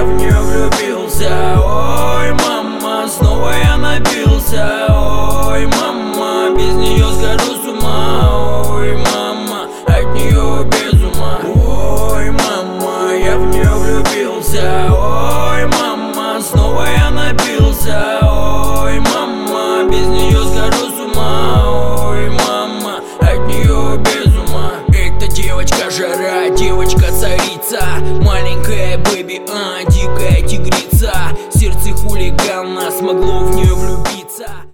в нее влюбился. Ой, мама, снова я напился. Ой, мама, без нее сгорю с ума. Ой, мама, от нее без ума. Ой, мама, я в нее влюбился. Ой, мама, снова я напился. Ой, мама, без нее сгорю с ума. Ой, мама, от нее без ума. Эта девочка жара, девочка царица, маленькая бэби,